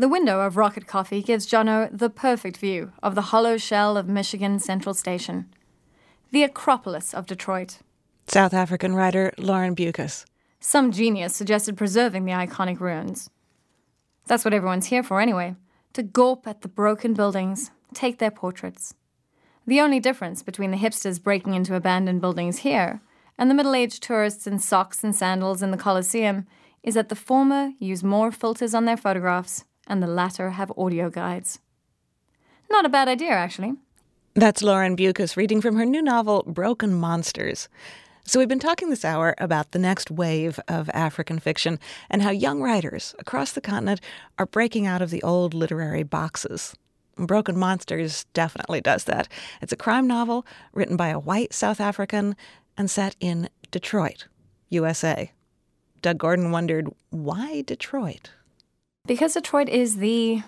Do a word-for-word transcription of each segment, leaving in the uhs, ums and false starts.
The window of Rocket Coffee gives Jono the perfect view of the hollow shell of Michigan Central Station, the Acropolis of Detroit. South African writer Lauren Bucas. Some genius suggested preserving the iconic ruins. That's what everyone's here for anyway, to gawp at the broken buildings, take their portraits. The only difference between the hipsters breaking into abandoned buildings here and the middle-aged tourists in socks and sandals in the Colosseum is that the former use more filters on their photographs and the latter have audio guides. Not a bad idea, actually. That's Lauren Bucas reading from her new novel, Broken Monsters. So we've been talking this hour about the next wave of African fiction and how young writers across the continent are breaking out of the old literary boxes. Broken Monsters definitely does that. It's a crime novel written by a white South African and set in Detroit, U S A. Doug Gordon wondered, why Detroit? Because Detroit is the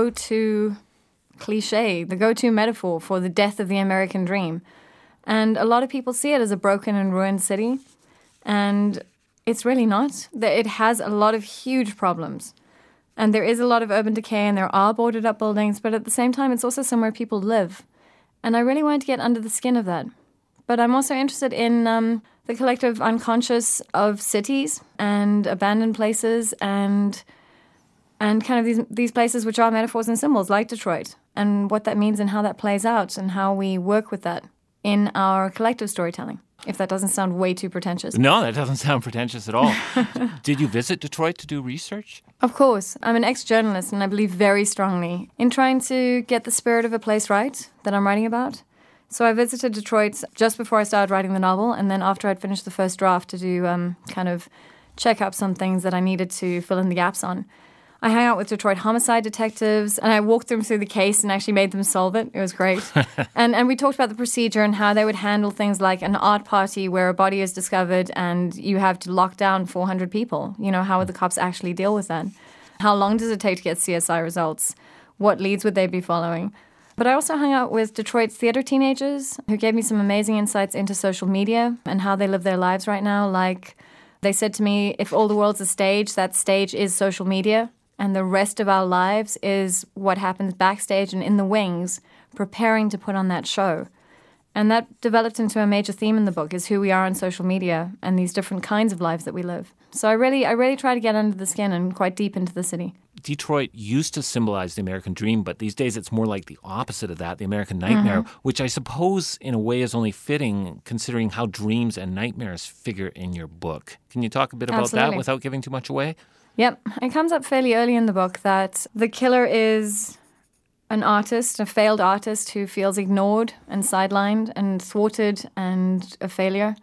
go-to cliche, the go-to metaphor for the death of the American dream. And a lot of people see it as a broken and ruined city. And it's really not. It has a lot of huge problems. And there is a lot of urban decay and there are boarded up buildings. But at the same time, it's also somewhere people live. And I really wanted to get under the skin of that. But I'm also interested in um, the collective unconscious of cities and abandoned places and and kind of these these places which are metaphors and symbols like Detroit and what that means and how that plays out and how we work with that in our collective storytelling, if that doesn't sound way too pretentious. No, that doesn't sound pretentious at all. Did you visit Detroit to do research? Of course. I'm an ex-journalist and I believe very strongly in trying to get the spirit of a place right that I'm writing about. So I visited Detroit just before I started writing the novel and then after I'd finished the first draft to do um, kind of check up some things that I needed to fill in the gaps on. I hung out with Detroit homicide detectives, and I walked them through the case and actually made them solve it. It was great. and and we talked about the procedure and how they would handle things like an art party where a body is discovered and you have to lock down four hundred people. You know, how would the cops actually deal with that? How long does it take to get C S I results? What leads would they be following? But I also hung out with Detroit's theater teenagers who gave me some amazing insights into social media and how they live their lives right now. Like, they said to me, if all the world's a stage, that stage is social media. And the rest of our lives is what happens backstage and in the wings, preparing to put on that show. And that developed into a major theme in the book, is who we are on social media and these different kinds of lives that we live. So I really, I really try to get under the skin and quite deep into the city. Detroit used to symbolize the American dream, but these days it's more like the opposite of that, the American nightmare, mm-hmm. which I suppose in a way is only fitting considering how dreams and nightmares figure in your book. Can you talk a bit about Absolutely. that without giving too much away? Yep. It comes up fairly early in the book that the killer is an artist, a failed artist who feels ignored and sidelined and thwarted and a failure.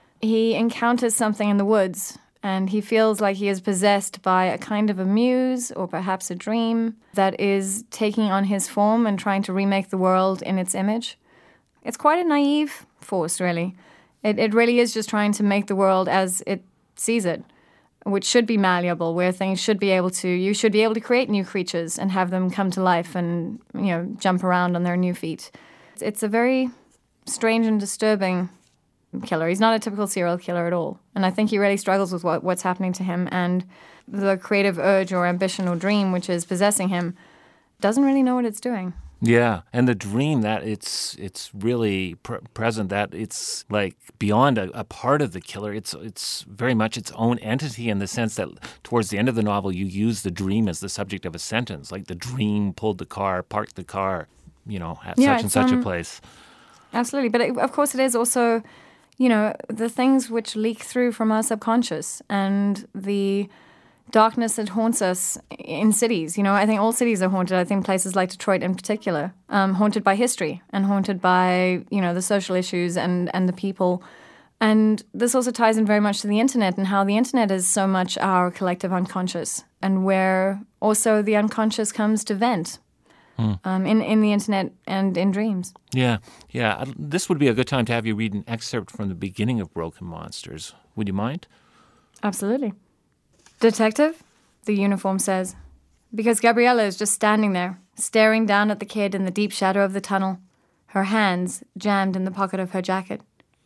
He encounters something in the woods and he feels like he is possessed by a kind of a muse or perhaps a dream that is taking on his form and trying to remake the world in its image. It's quite a naive force, really. It, it really is just trying to make the world as it sees it, which should be malleable, where things should be able to, you should be able to create new creatures and have them come to life and, you know, jump around on their new feet. It's, it's a very strange and disturbing killer. He's not a typical serial killer at all. And I think he really struggles with what, what's happening to him. And the creative urge or ambition or dream, which is possessing him, doesn't really know what it's doing. Yeah, and the dream that it's it's really pr- present, that it's like beyond a, a part of the killer. It's it's very much its own entity in the sense that towards the end of the novel you use the dream as the subject of a sentence, like the dream pulled the car, parked the car, you know, at yeah, such and such um, a place. Absolutely, but it, of course it is also, you know, the things which leak through from our subconscious and the darkness that haunts us in cities. You know, I think all cities are haunted. I think places like Detroit in particular, um, haunted by history and haunted by, you know, the social issues and, and the people. And this also ties in very much to the internet and how the internet is so much our collective unconscious and where also the unconscious comes to vent hmm. um, in, in the internet and in dreams. Yeah, yeah. This would be a good time to have you read an excerpt from the beginning of Broken Monsters. Would you mind? Absolutely. Detective, the uniform says, because Gabriella is just standing there, staring down at the kid in the deep shadow of the tunnel, her hands jammed in the pocket of her jacket.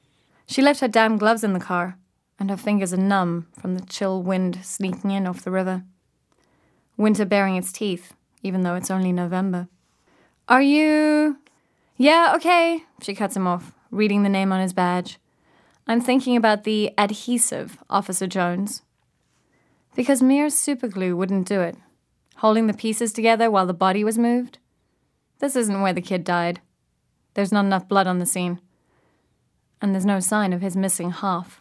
She left her damn gloves in the car, and her fingers are numb from the chill wind sneaking in off the river. winter baring its teeth, even though it's only November. Are you... Yeah, okay, she cuts him off, reading the name on his badge. I'm thinking about the adhesive, Officer Jones. Because mere superglue wouldn't do it. Holding the pieces together while the body was moved. This isn't where the kid died. There's not enough blood on the scene. And there's no sign of his missing half.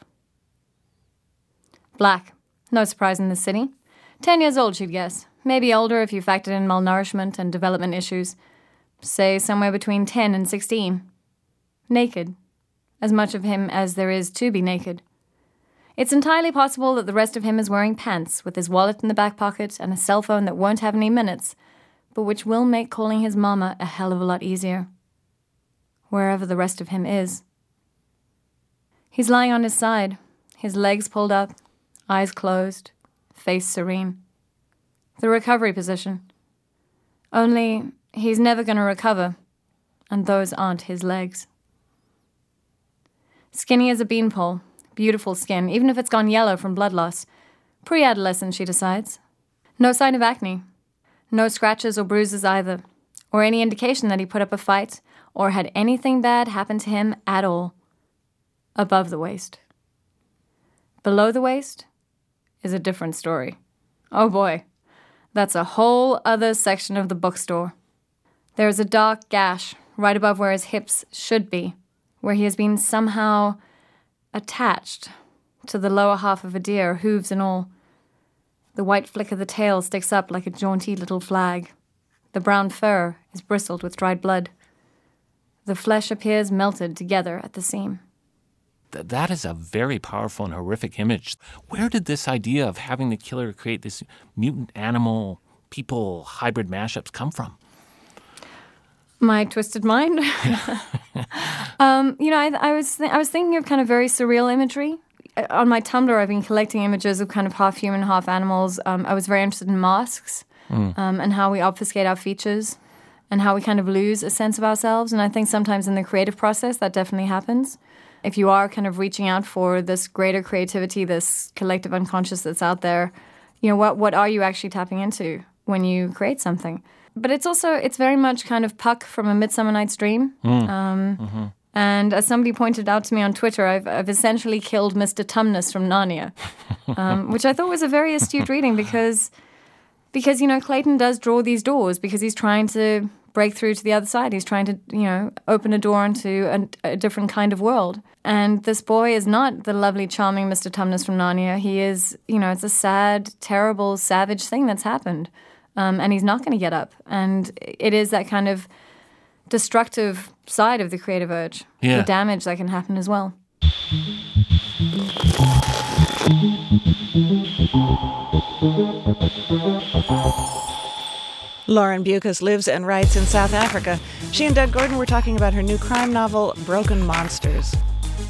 Black. No surprise in this city. Ten years old, she'd guess. Maybe older if you factored in malnourishment and development issues. Say somewhere between ten and sixteen. Naked. As much of him as there is to be naked. It's entirely possible that the rest of him is wearing pants, with his wallet in the back pocket and a cell phone that won't have any minutes, but which will make calling his mama a hell of a lot easier. Wherever the rest of him is. He's lying on his side, his legs pulled up, eyes closed, face serene. The recovery position. Only he's never going to recover, and those aren't his legs. Skinny as a beanpole, beautiful skin, even if it's gone yellow from blood loss. Pre-adolescent, she decides. No sign of acne. No scratches or bruises either, or any indication that he put up a fight or had anything bad happen to him at all. Above the waist. Below the waist is a different story. Oh boy, that's a whole other section of the bookstore. There is a dark gash right above where his hips should be, where he has been somehow attached to the lower half of a deer, hooves and all. The white flick of the tail sticks up like a jaunty little flag. The brown fur is bristled with dried blood. The flesh appears melted together at the seam. Th- that is a very powerful and horrific image. Where did this idea of having the killer create this mutant animal people hybrid mashups come from? My twisted mind. um, you know, I, I was th- I was thinking of kind of very surreal imagery. On my Tumblr, I've been collecting images of kind of half human, half animals. Um, I was very interested in masks mm. um, and how we obfuscate our features and how we kind of lose a sense of ourselves. And I think sometimes in the creative process, that definitely happens. If you are kind of reaching out for this greater creativity, this collective unconscious that's out there, you know, what what are you actually tapping into when you create something? But it's also, it's very much kind of Puck from A Midsummer Night's Dream. Mm. Um, mm-hmm. And as somebody pointed out to me on Twitter, I've, I've essentially killed Mister Tumnus from Narnia, um, which I thought was a very astute reading because, because, you know, Clayton does draw these doors because he's trying to break through to the other side. He's trying to, you know, open a door into a, a different kind of world. And this boy is not the lovely, charming Mister Tumnus from Narnia. He is, you know, it's a sad, terrible, savage thing that's happened. Um, and he's not going to get up. And it is that kind of destructive side of the creative urge. Yeah. The damage that can happen as well. Lauren Beukes lives and writes in South Africa. She and Doug Gordon were talking about her new crime novel, Broken Monsters.